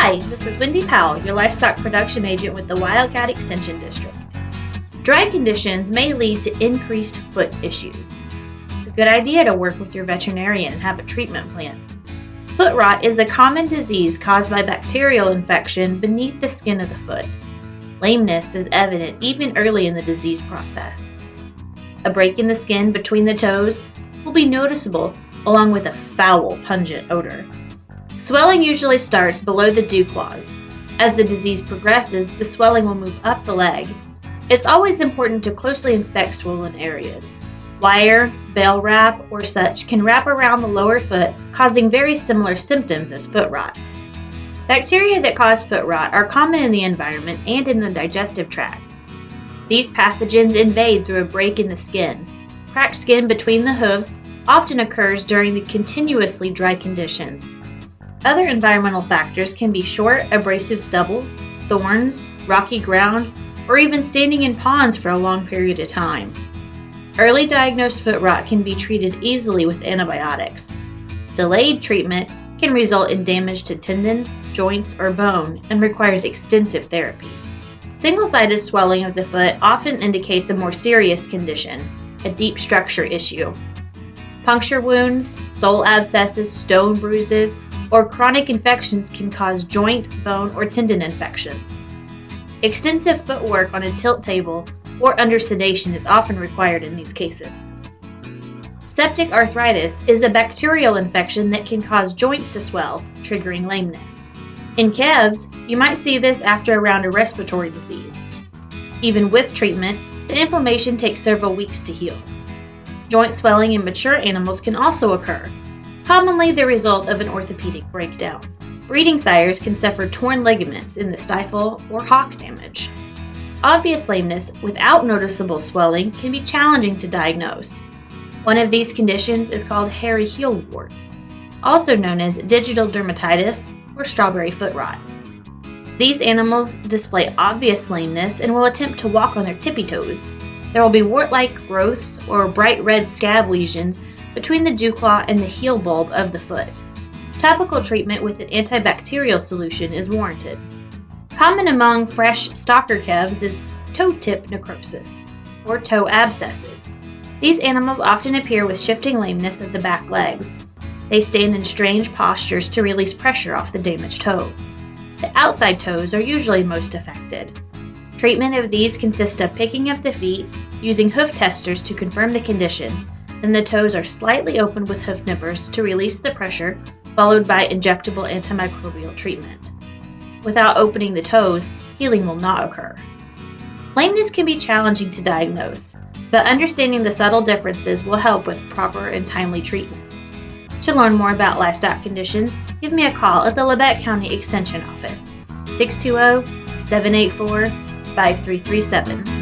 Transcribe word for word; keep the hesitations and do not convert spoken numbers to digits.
Hi, this is Wendy Powell, your livestock production agent with the Wildcat Extension District. Dry conditions may lead to increased foot issues. It's a good idea to work with your veterinarian and have a treatment plan. Foot rot is a common disease caused by bacterial infection beneath the skin of the foot. Lameness is evident even early in the disease process. A break in the skin between the toes will be noticeable, along with a foul, pungent odor. Swelling usually starts below the dew claws. As the disease progresses, the swelling will move up the leg. It's always important to closely inspect swollen areas. Wire, bale wrap, or such can wrap around the lower foot, causing very similar symptoms as foot rot. Bacteria that cause foot rot are common in the environment and in the digestive tract. These pathogens invade through a break in the skin. Cracked skin between the hooves often occurs during the continuously dry conditions. Other environmental factors can be short, abrasive stubble, thorns, rocky ground, or even standing in ponds for a long period of time. Early diagnosed foot rot can be treated easily with antibiotics. Delayed treatment can result in damage to tendons, joints, or bone and requires extensive therapy. Single-sided swelling of the foot often indicates a more serious condition, a deep structure issue. Puncture wounds, sole abscesses, stone bruises, or chronic infections can cause joint, bone, or tendon infections. Extensive footwork on a tilt table or under sedation is often required in these cases. Septic arthritis is a bacterial infection that can cause joints to swell, triggering lameness. In calves, you might see this after around a respiratory disease. Even with treatment, the inflammation takes several weeks to heal. Joint swelling in mature animals can also occur, commonly the result of an orthopedic breakdown. Breeding sires can suffer torn ligaments in the stifle or hock damage. Obvious lameness without noticeable swelling can be challenging to diagnose. One of these conditions is called hairy heel warts, also known as digital dermatitis or strawberry foot rot. These animals display obvious lameness and will attempt to walk on their tippy toes. There will be wart-like growths or bright red scab lesions between the dew claw and the heel bulb of the foot. Topical treatment with an antibacterial solution is warranted. Common among fresh stocker calves is toe tip necrosis, or toe abscesses. These animals often appear with shifting lameness of the back legs. They stand in strange postures to release pressure off the damaged toe. The outside toes are usually most affected. Treatment of these consists of picking up the feet, using hoof testers to confirm the condition. Then the toes are slightly opened with hoof nippers to release the pressure, followed by injectable antimicrobial treatment. Without opening the toes, healing will not occur. Lameness can be challenging to diagnose, but understanding the subtle differences will help with proper and timely treatment. To learn more about livestock conditions, give me a call at the Labette County Extension Office, six two zero, seven eight four, five three three seven.